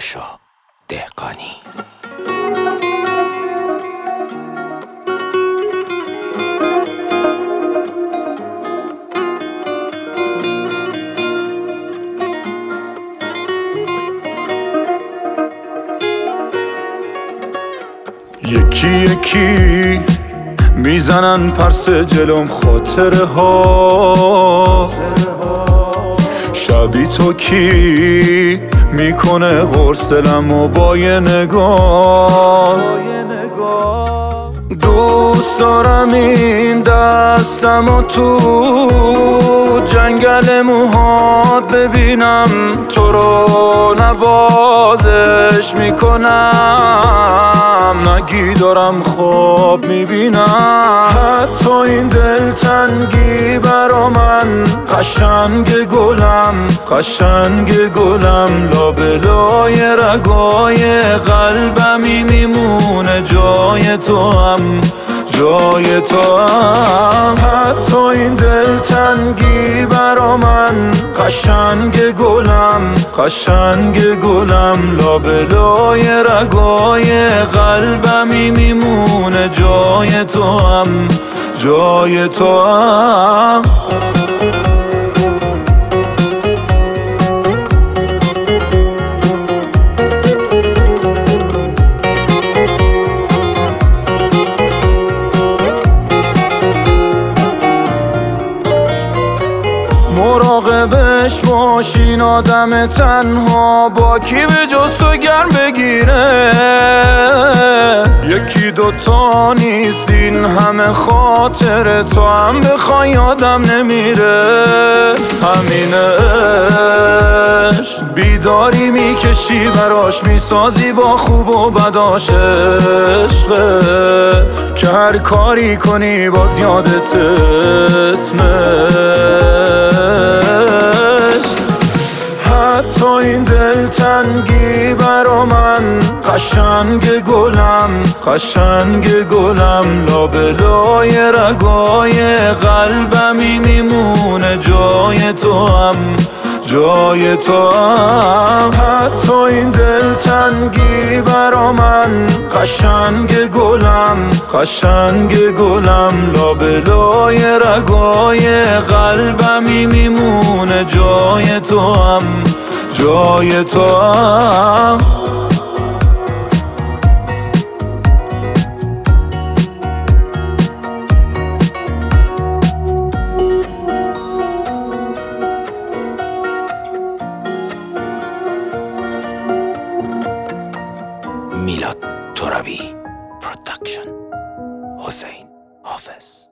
آرشا دهقانی. یکی یکی میزنن پرس جلوم خاطره ها، شبی تو کی میکنه قرص دلم و با یه نگاه. دوست دارم این دستم و تو جنگل موهات ببینم، تو رو نوازش میکنم، نگی دارم خواب میبینم. حتی این دلتنگی برا من قشنگ گلم، قشنگ گلم، لابلای رگای قلبمی میمونه جای تو هم، جای تو هم. حتی این دلتنگی برا من قشنگ گلم، قشنگ گلم، لابلای رگای قلبمی میمونه جای تو هم، جای تو هم. مراقبش باشین آدم تنها با کی به جز تو گرم بگیره. یکی دوتا نیست این همه خاطره، تو هم بخوای یادم نمیره. همینش بیداری میکشی براش، میسازی با خوب و بداش عشقه، که هر کاری کنی باز یادت اسمش. حتی این دلتنگی برا من قشنگ گلم، قشنگ گلم، لابلای رگای قلبمی میمونه جای تو هم، جای تو هم. حتی این دلتنگی برا من قشنگ گلم، قشنگ گلم، لابلای رگای قلبمی میمونه جای تو هم، جای تو هم. میلاد ترابی پروداکشن، حسین حافظ.